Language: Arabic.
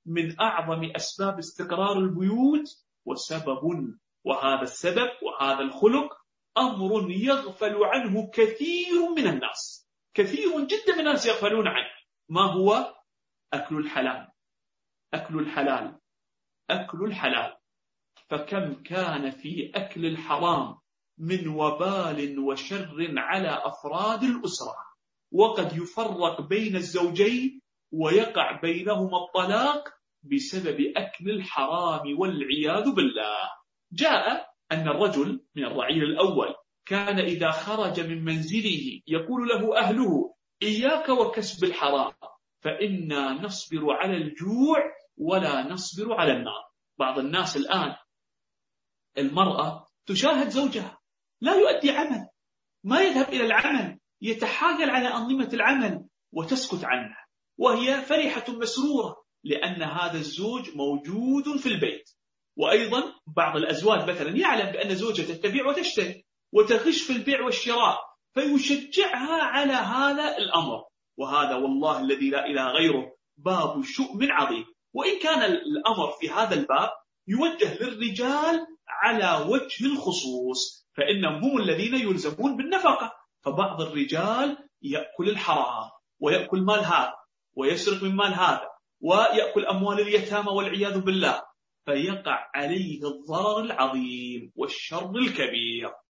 من أعظم أسباب استقرار البيوت، وهذا السبب وهذا الخلق أمر يغفل عنه كثير من الناس، كثير جدا من الناس يغفلون عنه. ما هو؟ أكل الحلال، أكل الحلال، أكل الحلال. فكم كان في أكل الحرام من وبال وشر على أفراد الأسرة، وقد يفرق بين الزوجين ويقع بينهما الطلاق بسبب أكل الحرام والعياذ بالله. جاء أن الرجل من الرعيل الأول كان إذا خرج من منزله يقول له أهله: إياك وكسب الحرام، فإنا نصبر على الجوع ولا نصبر على النار. بعض الناس الآن المرأة تشاهد زوجها لا يؤدي عمل، ما يذهب إلى العمل، يتحايل على أنظمة العمل وتسكت عنه، وهي فرحة مسرورة لأن هذا الزوج موجود في البيت. وأيضا بعض الأزواج مثلا يعلم بأن زوجته تبيع وتشتري وتغش في البيع والشراء، فيشجعها على هذا الأمر. وهذا والله الذي لا إله غيره باب شؤم عظيم. وإن كان الأمر في هذا الباب يوجه للرجال على وجه الخصوص، فإنهم هم الذين يلزمون بالنفقة. فبعض الرجال يأكل الحرام ويأكل مال هذا ويسرق من مال هذا ويأكل أموال اليتامى والعياذ بالله، فيقع عليه الضرر العظيم والشر الكبير.